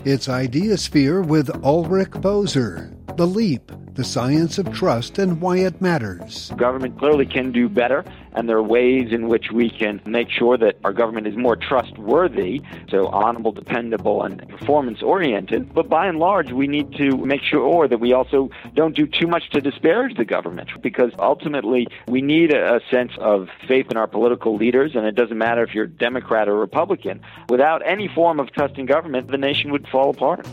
It's Ideasphere with Ulrich Boser. The Leap, the Science of Trust and Why It Matters. Government clearly can do better, and there are ways in which we can make sure that our government is more trustworthy, so honorable, dependable, and performance-oriented. But by and large, we need to make sure that we also don't do too much to disparage the government, because ultimately we need a sense of faith in our political leaders, and it doesn't matter if you're Democrat or Republican. Without any form of trust in government, the nation would fall apart.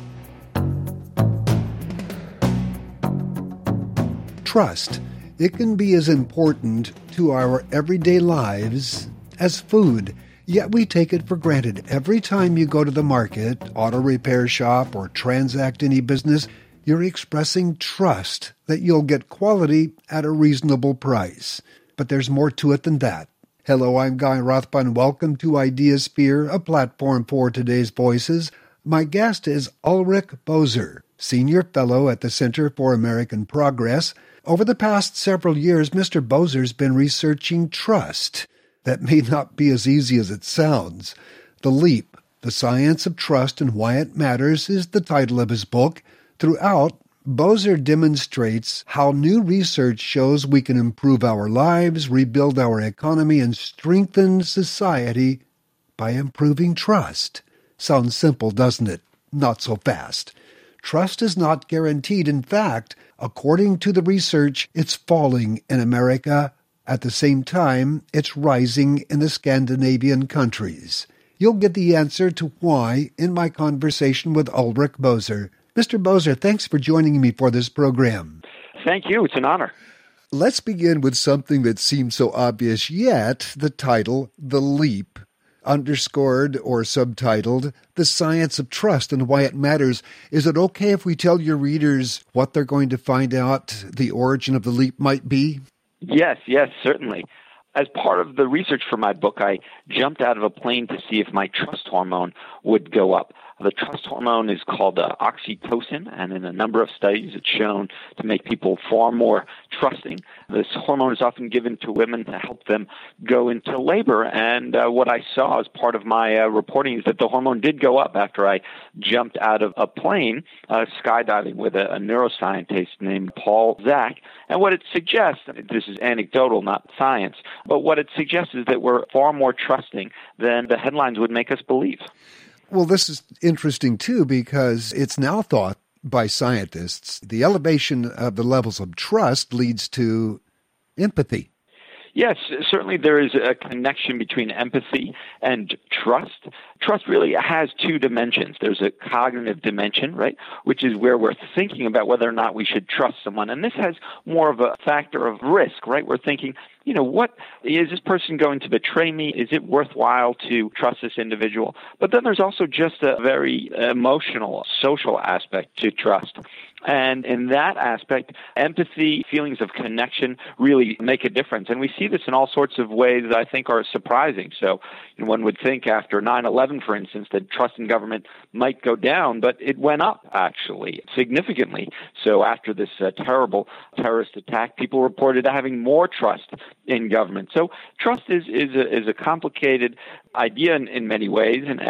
Trust. It can be as important to our everyday lives as food, yet we take it for granted. Every time you go to the market, auto repair shop, or transact any business, you're expressing trust that you'll get quality at a reasonable price. But there's more to it than that. Hello, I'm Guy Rothbun. Welcome to Ideasphere, a platform for today's voices. My guest is Ulrich Boser, Senior Fellow at the Center for American Progress. Over the past several years, Mr. Boser's been researching trust. That may not be as easy as it sounds. The Leap, the Science of Trust and Why It Matters is the title of his book. Throughout, Boser demonstrates how new research shows we can improve our lives, rebuild our economy, and strengthen society by improving trust. Sounds simple, doesn't it? Not so fast. Trust is not guaranteed. In fact, according to the research, it's falling in America. At the same time, it's rising in the Scandinavian countries. You'll get the answer to why in my conversation with Ulrich Boser. Mr. Boser, thanks for joining me for this program. Thank you. It's an honor. Let's begin with something that seems so obvious, yet the title, The Leap, underscored or subtitled, The Science of Trust and Why It Matters. Is it okay if we tell your readers what they're going to find out the origin of the leap might be? Yes, certainly. As part of the research for my book, I jumped out of a plane to see if my trust hormone would go up. The trust hormone is called oxytocin, and in a number of studies it's shown to make people far more trusting. This hormone is often given to women to help them go into labor, and what I saw as part of my reporting is that the hormone did go up after I jumped out of a plane skydiving with a neuroscientist named Paul Zak. And what it suggests, this is anecdotal, not science, but what it suggests is that we're far more trusting than the headlines would make us believe. Well, this is interesting, too, because it's now thought by scientists the elevation of the levels of trust leads to empathy. Yes, certainly there is a connection between empathy and trust. Trust really has two dimensions. There's a cognitive dimension, right, which is where we're thinking about whether or not we should trust someone. And this has more of a factor of risk, right? We're thinking, what is this person going to betray me? Is it worthwhile to trust this individual? But then there's also just a very emotional, social aspect to trust. And in that aspect, empathy, feelings of connection really make a difference. And we see this in all sorts of ways that I think are surprising. So one would think after 9/11, for instance, that trust in government might go down, but it went up, actually, significantly. So after this terrible terrorist attack, people reported having more trust in government. So trust is a complicated idea in many ways, and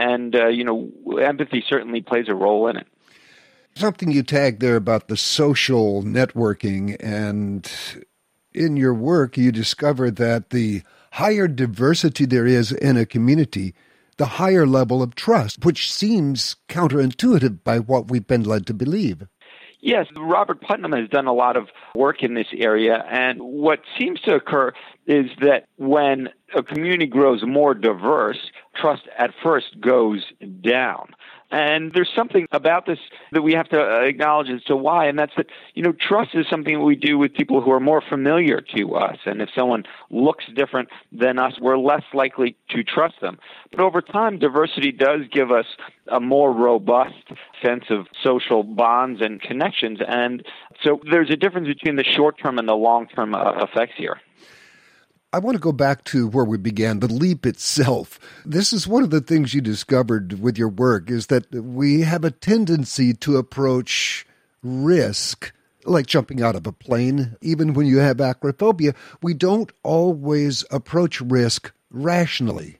empathy certainly plays a role in it. Something you tagged there about the social networking, and in your work you discovered that the higher diversity there is in a community, the higher level of trust, which seems counterintuitive by what we've been led to believe. Yes, Robert Putnam has done a lot of work in this area, and what seems to occur is that when a community grows more diverse, trust at first goes down. And there's something about this that we have to acknowledge as to why, and that's that, trust is something that we do with people who are more familiar to us. And if someone looks different than us, we're less likely to trust them. But over time, diversity does give us a more robust sense of social bonds and connections. And so there's a difference between the short-term and the long-term effects here. I want to go back to where we began, the leap itself. This is one of the things you discovered with your work, is that we have a tendency to approach risk, like jumping out of a plane. Even when you have acrophobia, we don't always approach risk rationally.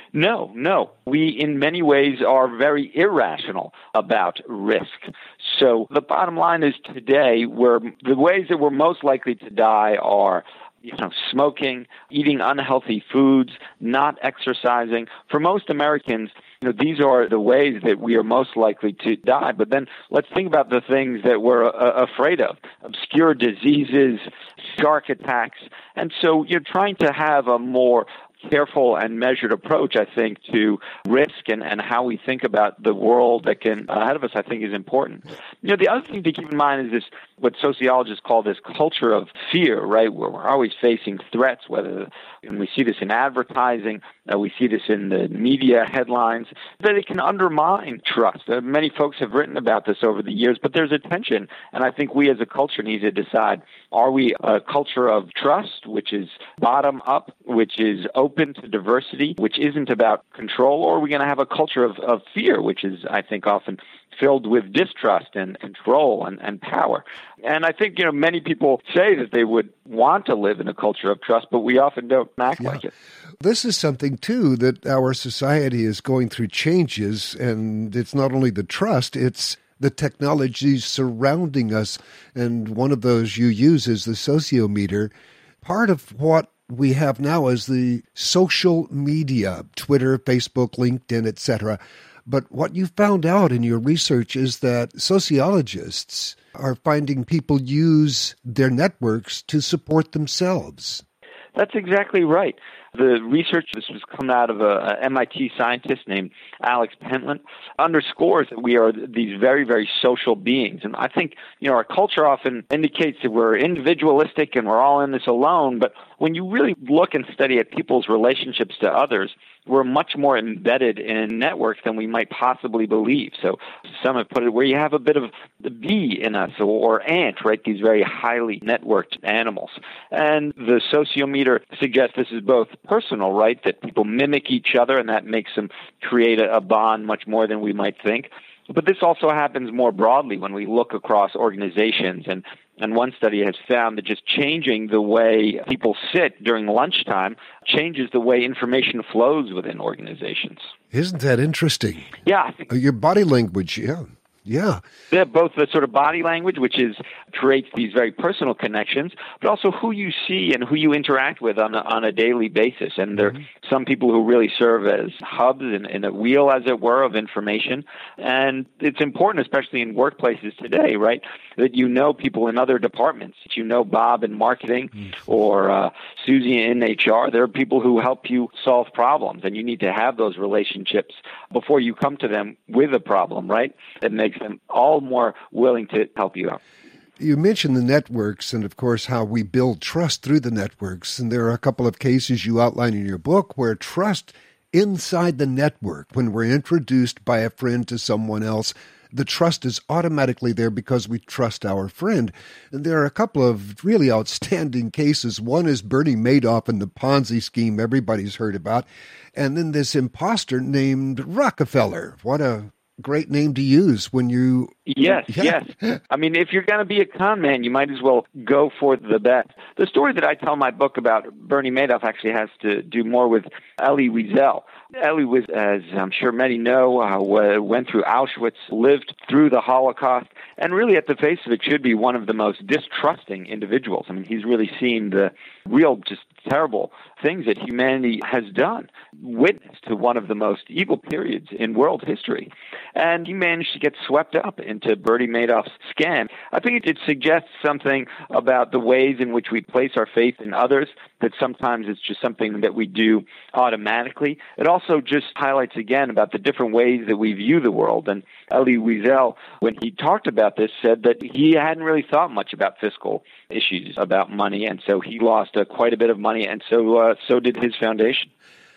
No. We, in many ways, are very irrational about risk. So the bottom line is today, the ways that we're most likely to die are smoking, eating unhealthy foods, not exercising. For most Americans, these are the ways that we are most likely to die. But then let's think about the things that we're afraid of: obscure diseases, shark attacks. And so you're trying to have a more careful and measured approach, I think, to risk and how we think about the world that can ahead of us, I think, is important. The other thing to keep in mind is this, what sociologists call this culture of fear, right? Where we're always facing threats, and we see this in advertising, we see this in the media headlines, that it can undermine trust. Many folks have written about this over the years, but there's a tension, and I think we as a culture need to decide, are we a culture of trust, which is bottom up, which is open to diversity, which isn't about control, or are we going to have a culture of fear, which is, I think, often filled with distrust and control and power? And I think, many people say that they would want to live in a culture of trust, but we often don't act like it. This is something, too, that our society is going through changes, and it's not only the trust, it's the technologies surrounding us. And one of those you use is the sociometer. Part of what we have now is the social media, Twitter, Facebook, LinkedIn, etc. But what you found out in your research is that sociologists are finding people use their networks to support themselves. That's exactly right. The research, this was come out of a MIT scientist named Alex Pentland, underscores that we are these very, very social beings. And I think, our culture often indicates that we're individualistic and we're all in this alone. But when you really look and study at people's relationships to others, we're much more embedded in networks than we might possibly believe. So some have put it where you have a bit of the bee in us or ant, right? These very highly networked animals. And the sociometer suggests this is both personal, right? That people mimic each other and that makes them create a bond much more than we might think. But this also happens more broadly when we look across organizations. And one study has found that just changing the way people sit during lunchtime changes the way information flows within organizations. Isn't that interesting? Yeah. Your body language, yeah. They're both the sort of body language, which creates these very personal connections, but also who you see and who you interact with on a daily basis. And there are some people who really serve as hubs in a wheel, as it were, of information. And it's important, especially in workplaces today, right, that people in other departments. That Bob in marketing or Susie in HR. There are people who help you solve problems, and you need to have those relationships before you come to them with a problem, right? It makes them all more willing to help you out. You mentioned the networks and, of course, how we build trust through the networks. And there are a couple of cases you outline in your book where trust inside the network, when we're introduced by a friend to someone else, the trust is automatically there because we trust our friend. And there are a couple of really outstanding cases. One is Bernie Madoff and the Ponzi scheme everybody's heard about. And then this imposter named Rockefeller. What a great name to use when you... Yes. I mean, if you're going to be a con man, you might as well go for the bet. The story that I tell in my book about Bernie Madoff actually has to do more with Elie Wiesel. Elie was, as I'm sure many know, went through Auschwitz, lived through the Holocaust, and really at the face of it should be one of the most distrusting individuals. I mean, he's really seen the real, just terrible things that humanity has done, witness to one of the most evil periods in world history. And he managed to get swept up into Bernie Madoff's scam. I think it suggests something about the ways in which we place our faith in others, that sometimes it's just something that we do automatically. It also just highlights again about the different ways that we view the world. And Elie Wiesel, when he talked about this, said that he hadn't really thought much about fiscal issues, about money, and so he lost quite a bit of money, and so did his foundation.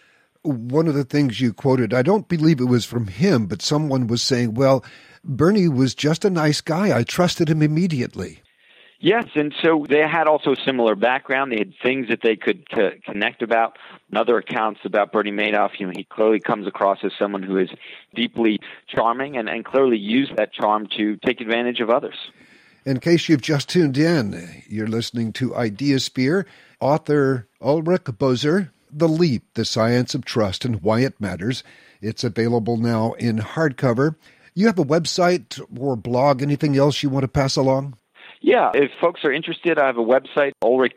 One of the things you quoted, I don't believe it was from him, but someone was saying, well, Bernie was just a nice guy. I trusted him immediately. Yes, and so they had also a similar background. They had things that they could connect about. In other accounts about Bernie Madoff, he clearly comes across as someone who is deeply charming and clearly used that charm to take advantage of others. In case you've just tuned in, you're listening to Ideasphere. Author Ulrich Boser The Leap, The Science of Trust and Why It Matters. It's available now in hardcover. You have a website or blog, anything else you want to pass along? Yeah, if folks are interested, I have a website,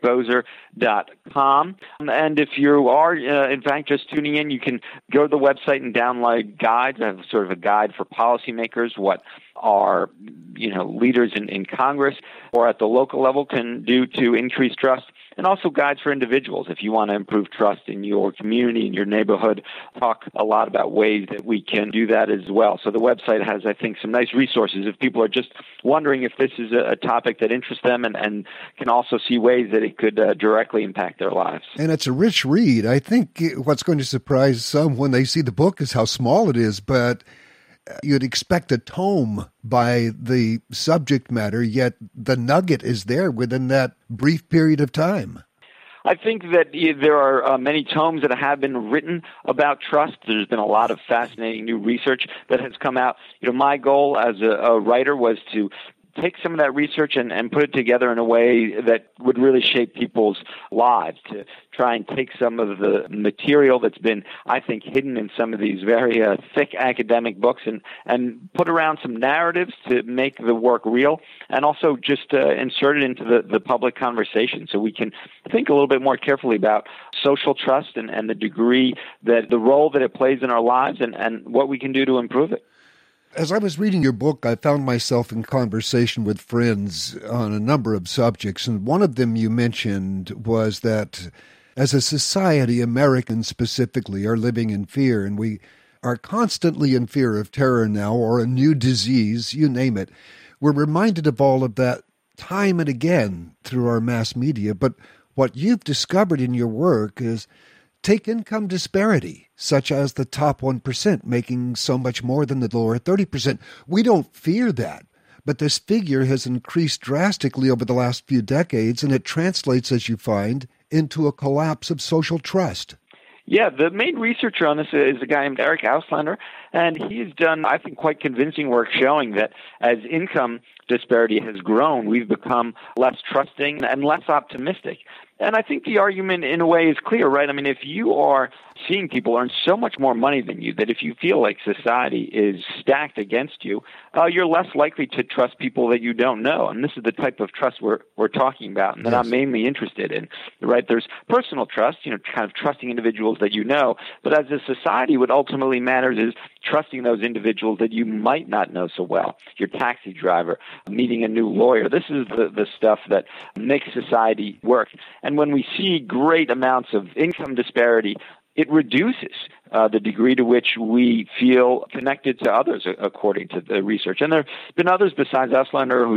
ulrichboser.com. And if you are, in fact, just tuning in, you can go to the website and download guides. I have sort of a guide for policymakers, what our leaders in Congress or at the local level can do to increase trust, and also guides for individuals. If you want to improve trust in your community, in your neighborhood, talk a lot about ways that we can do that as well. So the website has, I think, some nice resources if people are just wondering if this is a topic that interests them and can also see ways that it could directly impact their lives. And it's a rich read. I think what's going to surprise some when they see the book is how small it is, but you'd expect a tome by the subject matter, yet the nugget is there within that brief period of time. I think that there are many tomes that have been written about trust. There's been a lot of fascinating new research that has come out. My goal as a writer was to take some of that research and put it together in a way that would really shape people's lives, to try and take some of the material that's been, I think, hidden in some of these very thick academic books and put around some narratives to make the work real, and also just insert it into the public conversation so we can think a little bit more carefully about social trust and the degree that the role that it plays in our lives and what we can do to improve it. As I was reading your book, I found myself in conversation with friends on a number of subjects, and one of them you mentioned was that as a society, Americans specifically are living in fear, and we are constantly in fear of terror now or a new disease, you name it. We're reminded of all of that time and again through our mass media, but what you've discovered in your work is take income disparity, such as the top 1% making so much more than the lower 30%. We don't fear that, but this figure has increased drastically over the last few decades, and it translates, as you find, into a collapse of social trust. Yeah, the main researcher on this is a guy named Eric Auslander, and he's done, I think, quite convincing work showing that as income disparity has grown, we've become less trusting and less optimistic. And I think the argument, in a way, is clear, right? I mean, if you are seeing people earn so much more money than you, that if you feel like society is stacked against you, you're less likely to trust people that you don't know. And this is the type of trust we're talking about and that I'm mainly interested in, right? There's personal trust, kind of trusting individuals that you know. But as a society, what ultimately matters is trusting those individuals that you might not know so well. Your taxi driver, meeting a new lawyer. This is the stuff that makes society work. And when we see great amounts of income disparity, it reduces the degree to which we feel connected to others, according to the research. And there have been others besides Auslander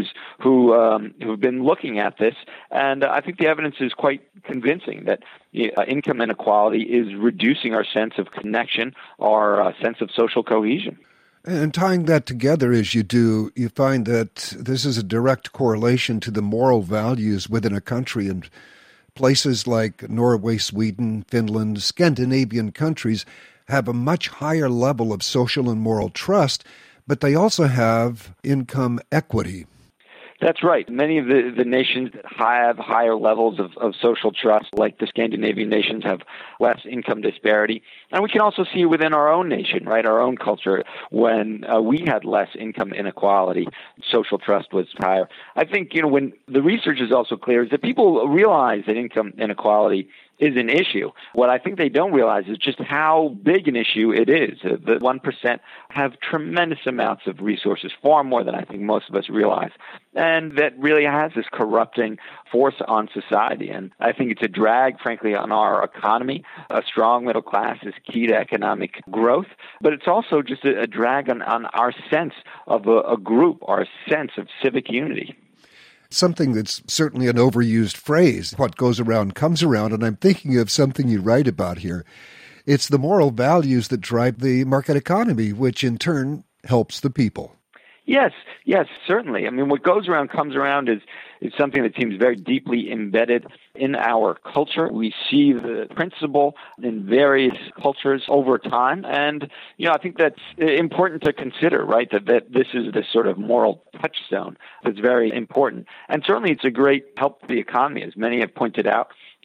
who've been looking at this, and I think the evidence is quite convincing that income inequality is reducing our sense of connection, our sense of social cohesion. And tying that together as you do, you find that this is a direct correlation to the moral values within a country, and places like Norway, Sweden, Finland, Scandinavian countries have a much higher level of social and moral trust, but they also have income equity. That's right. Many of the nations that have higher levels of social trust, like the Scandinavian nations, have less income disparity. And we can also see within our own nation, right, our own culture, when we had less income inequality, social trust was higher. I think, when the research is also clear is that people realize that income inequality is an issue. What I think they don't realize is just how big an issue it is. The 1% have tremendous amounts of resources, far more than I think most of us realize. And that really has this corrupting force on society. And I think it's a drag, frankly, on our economy. A strong middle class is key to economic growth, but it's also just a drag on our sense of a group, our sense of civic unity. Something that's certainly an overused phrase, what goes around comes around, and I'm thinking of something you write about here. It's the moral values that drive the market economy, which in turn helps the people. Yes, certainly. I mean, what goes around comes around is something that seems very deeply embedded in our culture. We see the principle in various cultures over time, and I think that's important to consider, right? That this is this sort of moral touchstone that's very important, and certainly it's a great help to the economy, as many have pointed out.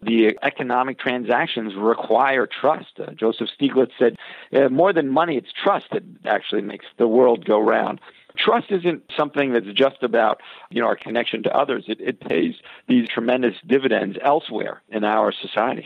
the economic transactions require trust. Joseph Stiglitz said, more than money, it's trust that actually makes the world go round. Trust isn't something that's just about, our connection to others. It pays these tremendous dividends elsewhere in our society.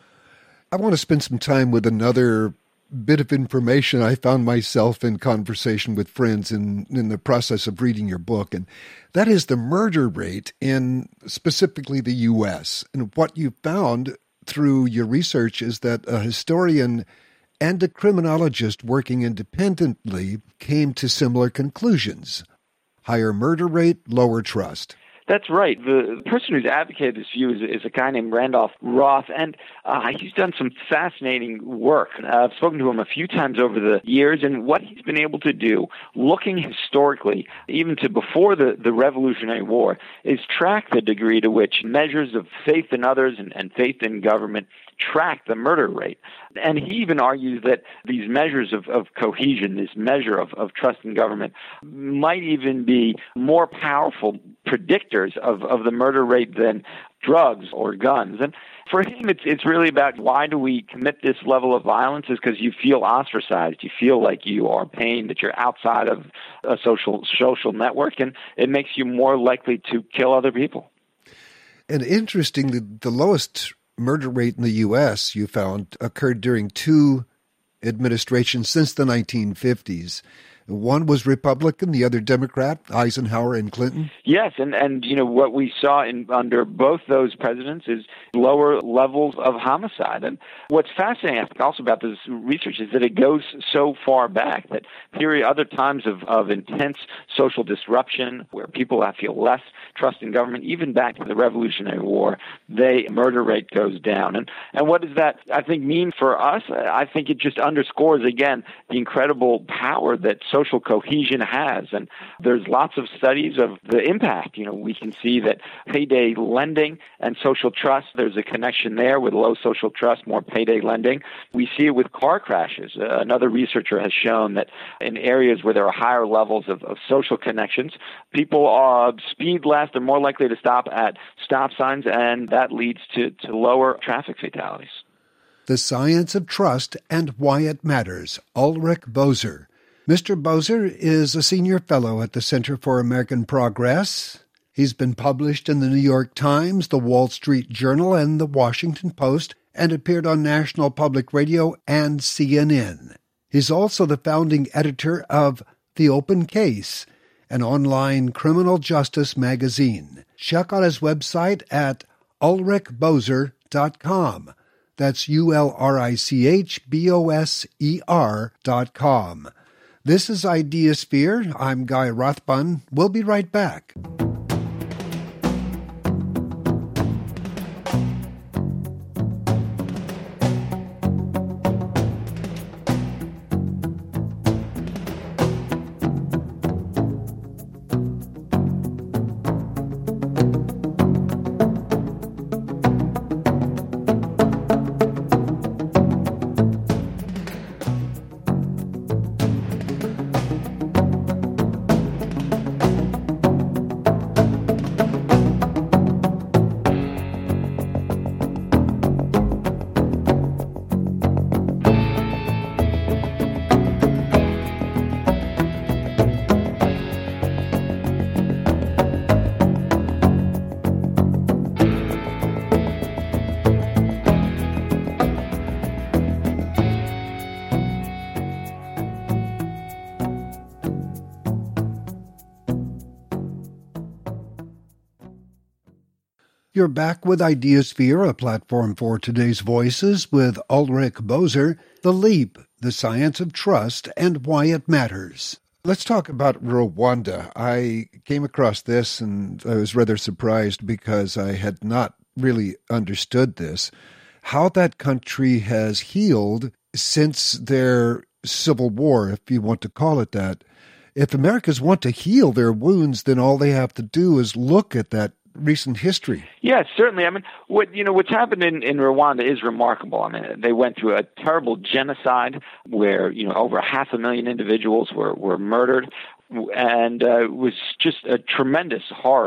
I want to spend some time with another bit of information. I found myself in conversation with friends in the process of reading your book, and that is the murder rate in specifically the U.S. And what you found through your research is that a historian and a criminologist working independently came to similar conclusions. Higher murder rate, lower trust. That's right. The person who's advocated this view is a guy named Randolph Roth, and he's done some fascinating work. I've spoken to him a few times over the years, and what he's been able to do, looking historically, even to before the Revolutionary War, is track the degree to which measures of faith in others and faith in government track the murder rate. And he even argues that these measures of cohesion, this measure of trust in government, might even be more powerful predictors of the murder rate than drugs or guns. And for him, it's really about why do we commit this level of violence is because you feel ostracized. You feel like you are pained, that you're outside of a social network, and it makes you more likely to kill other people. And interestingly, the lowest murder rate in the U.S., you found, occurred during two administrations since the 1950s. One was Republican, the other Democrat, Eisenhower and Clinton. Yes, and what we saw under both those presidents is lower levels of homicide. And what's fascinating, I think, also about this research is that it goes so far back that other times of intense social disruption where people feel less trust in government, even back to the Revolutionary War, the murder rate goes down. And what does that, I think, mean for us? I think it just underscores, again, the incredible power that social cohesion has. And there's lots of studies of the impact. We can see that payday lending and social trust, there's a connection there with low social trust, more payday lending. We see it with car crashes. Another researcher has shown that in areas where there are higher levels of social connections, people speed less, they're more likely to stop at stop signs, and that leads to lower traffic fatalities. The Science of Trust and Why It Matters, Ulrich Boser. Mr. Boser is a senior fellow at the Center for American Progress. He's been published in the New York Times, the Wall Street Journal, and the Washington Post, and appeared on National Public Radio and CNN. He's also the founding editor of The Open Case, an online criminal justice magazine. Check out his website at ulrichboser.com. That's ULRICHBOSER.com. This is Ideasphere. I'm Guy Rothbun. We'll be right back. You're back with Ideasphere, a platform for today's voices with Ulrich Boser, The Leap, The Science of Trust and Why It Matters. Let's talk about Rwanda. I came across this and I was rather surprised because I had not really understood this, how that country has healed since their civil war, if you want to call it that. If Americans want to heal their wounds, then all they have to do is look at that recent history. Yes, certainly. I mean, what's happened in Rwanda is remarkable. I mean, they went through a terrible genocide where, over 500,000 individuals were murdered, and it was just a tremendous horror.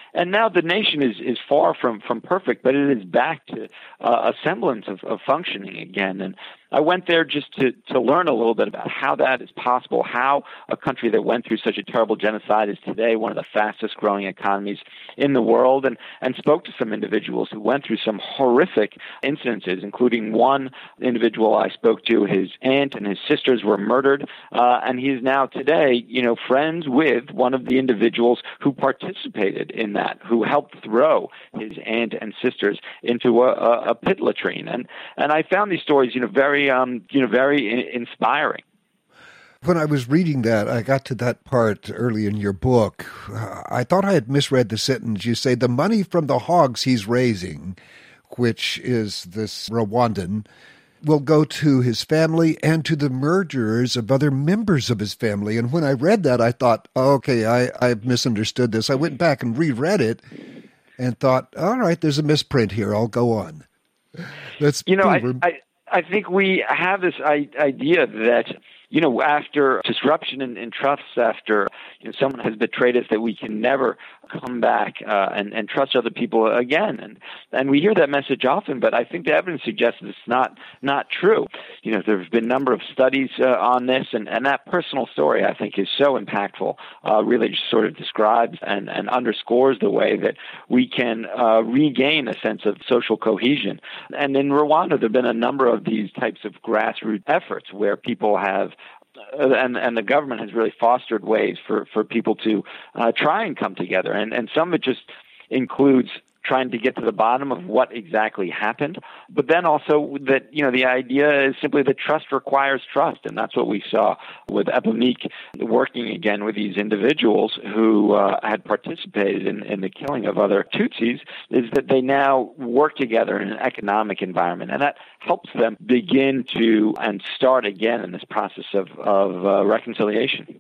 And now the nation is far from perfect, but it is back to a semblance of functioning again. And I went there just to learn a little bit about how that is possible, how a country that went through such a terrible genocide is today one of the fastest growing economies in the world, and spoke to some individuals who went through some horrific incidences, including one individual I spoke to. His aunt and his sisters were murdered, and he is now today, friends with one of the individuals who participated in that, who helped throw his aunt and sisters into a pit latrine. And I found these stories, very inspiring. When I was reading that, I got to that part early in your book. I thought I had misread the sentence. You say the money from the hogs he's raising, which is this Rwandan, will go to his family and to the murderers of other members of his family. And when I read that, I thought, okay, I've misunderstood this. I went back and reread it and thought, all right, there's a misprint here. I'll go on. I think we have this idea that, after disruption in trust, after someone has betrayed us, that we can never come back and trust other people again. And we hear that message often, but I think the evidence suggests that it's not true. There have been a number of studies on this, and that personal story, I think, is so impactful, really just sort of describes and underscores the way that we can regain a sense of social cohesion. And in Rwanda, there have been a number of these types of grassroots efforts where people have and the government has really fostered ways for people to try and come together. And some of it just includes trying to get to the bottom of what exactly happened, but then also that, the idea is simply that trust requires trust. And that's what we saw with Eponique working again with these individuals who had participated in the killing of other Tutsis, is that they now work together in an economic environment. And that helps them begin to and start again in this process of reconciliation.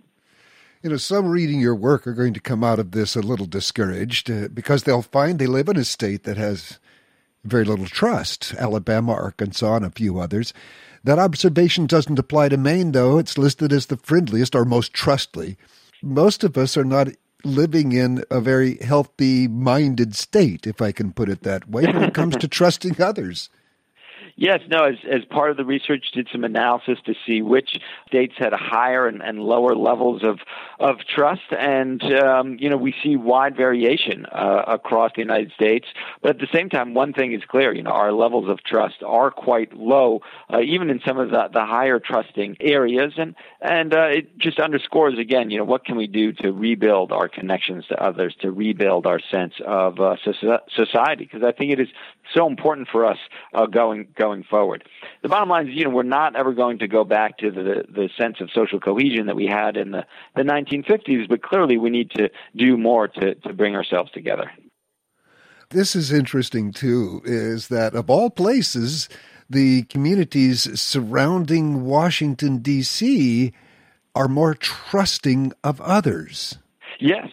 Some reading your work are going to come out of this a little discouraged because they'll find they live in a state that has very little trust. Alabama, Arkansas, and a few others. That observation doesn't apply to Maine, though. It's listed as the friendliest or most trustly. Most of us are not living in a very healthy-minded state, if I can put it that way, when it comes to trusting others. Yes, no, as part of the research, did some analysis to see which states had higher and lower levels of trust. And, we see wide variation across the United States. But at the same time, one thing is clear, our levels of trust are quite low, even in some of the higher trusting areas. And it just underscores, again, what can we do to rebuild our connections to others, to rebuild our sense of society? Because I think it is so important for us going forward. The bottom line is, we're not ever going to go back to the sense of social cohesion that we had in the 1950s, but clearly we need to do more to bring ourselves together. This is interesting, too, is that of all places, the communities surrounding Washington, D.C. are more trusting of others. Yes.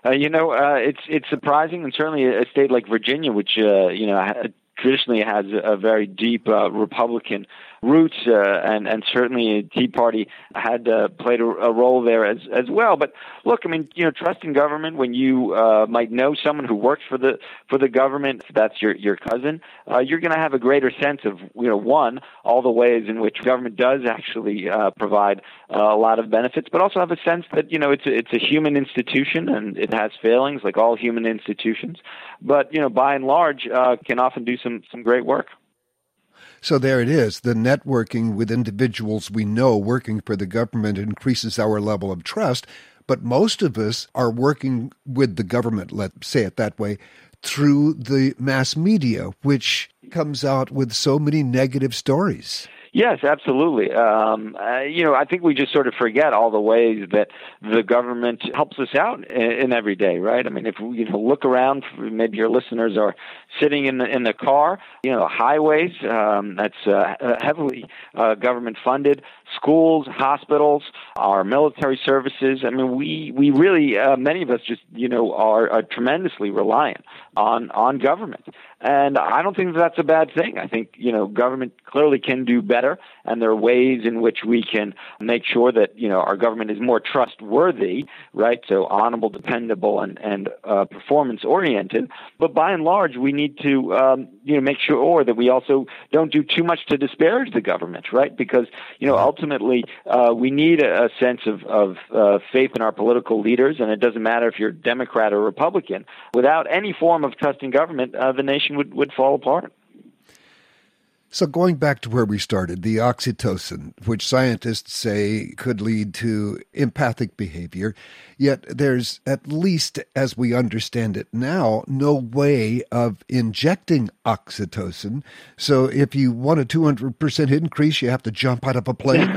It's surprising, and certainly a state like Virginia, which traditionally has a very deep Republican roots, and certainly Tea Party had played a role there as well. But look, trust in government, when you might know someone who works for the government, if that's your cousin, you're going to have a greater sense of, one, all the ways in which government does actually provide a lot of benefits, but also have a sense that, it's a human institution and it has failings like all human institutions, but, by and large, can often do some great work. So there it is. The networking with individuals we know working for the government increases our level of trust, but most of us are working with the government, let's say it that way, through the mass media, which comes out with so many negative stories. Yes, absolutely. I think we just sort of forget all the ways that the government helps us out in every day, right? If we look around, maybe your listeners are sitting in the car, highways, that's heavily government funded, schools, hospitals, our military services. We really, many of us just, are tremendously reliant on government. And I don't think that's a bad thing. I think, government clearly can do better better, and there are ways in which we can make sure that, our government is more trustworthy, right? So honorable, dependable, and performance-oriented. But by and large, we need to, make sure that we also don't do too much to disparage the government, right? Because, ultimately, we need a sense of faith in our political leaders, and it doesn't matter if you're Democrat or Republican. Without any form of trust in government, the nation would fall apart. So going back to where we started, the oxytocin, which scientists say could lead to empathic behavior, yet there's, at least as we understand it now, no way of injecting oxytocin. So if you want a 200% increase, you have to jump out of a plane?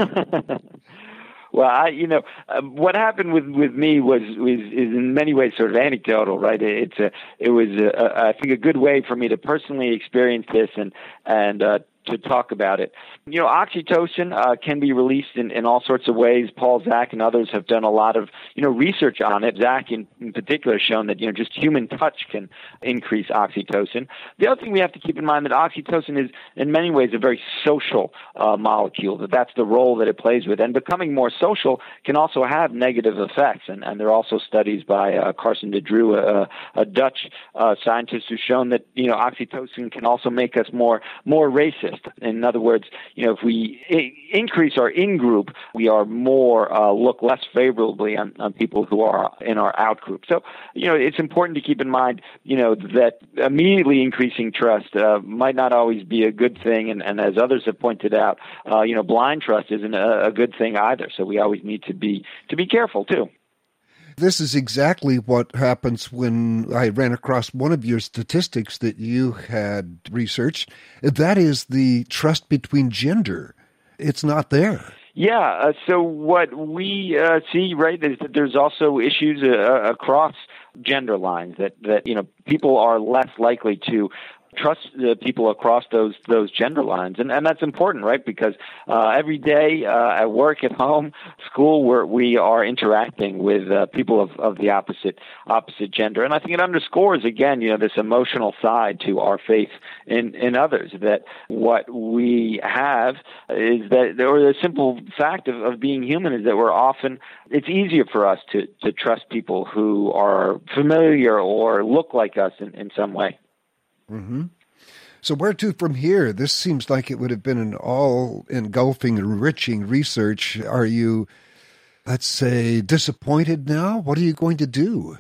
Well, what happened with me is in many ways sort of anecdotal, right? It was I think a good way for me to personally experience this and to talk about it. Oxytocin can be released in all sorts of ways. Paul Zak and others have done a lot of, research on it. Zak in particular has shown that, just human touch can increase oxytocin. The other thing we have to keep in mind that oxytocin is in many ways a very social molecule, that's the role that it plays with. And becoming more social can also have negative effects. And there are also studies by Carson de Drew, a Dutch scientist, who's shown that, oxytocin can also make us more racist. In other words, if we increase our in-group, we are more look less favorably on people who are in our out-group. So, it's important to keep in mind, that immediately increasing trust might not always be a good thing. And as others have pointed out, blind trust isn't a good thing either. So we always need to be careful too. This is exactly what happens when I ran across one of your statistics that you had researched. That is the trust between gender. It's not there. Yeah. So what we see, right, is that there's also issues across gender lines that people are less likely to trust people across those gender lines, and that's important, right? Because every day at work, at home, school, we are interacting with people of the opposite gender, and I think it underscores again, this emotional side to our faith in others. That what we have is that, or the simple fact of being human is that it's easier for us to trust people who are familiar or look like us in some way. Mm-hmm. So where to from here? This seems like it would have been an all-engulfing, enriching research. Are you, let's say, disappointed now? What are you going to do?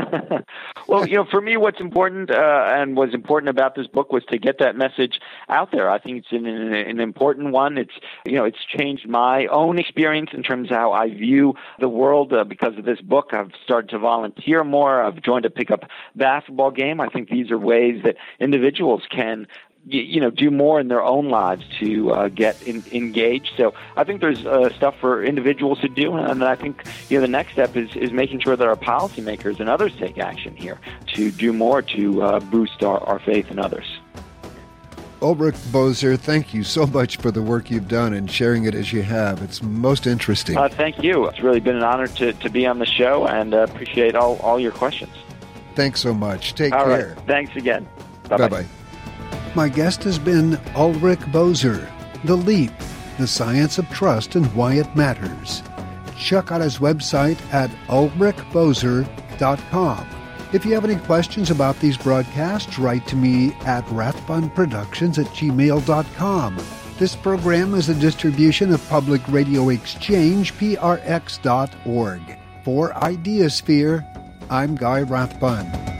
Well, for me, what's important and was important about this book was to get that message out there. I think it's an important one. It's changed my own experience in terms of how I view the world because of this book. I've started to volunteer more. I've joined a pickup basketball game. I think these are ways that individuals can do more in their own lives to get engaged. So I think there's stuff for individuals to do, and I think the next step is making sure that our policymakers and others take action here to do more to boost our faith in others. Ulrich Boser, thank you so much for the work you've done and sharing it as you have. It's most interesting. Thank you. It's really been an honor to be on the show, and appreciate all your questions. Thanks so much. Take all care. Right. Thanks again. Bye-bye. Bye-bye. My guest has been Ulrich Boser, The Leap, The Science of Trust and Why It Matters. Check out his website at ulrichboser.com. If you have any questions about these broadcasts, write to me at rathbunproductions@gmail.com. This program is a distribution of Public Radio Exchange, prx.org. For Ideasphere, I'm Guy Rathbun.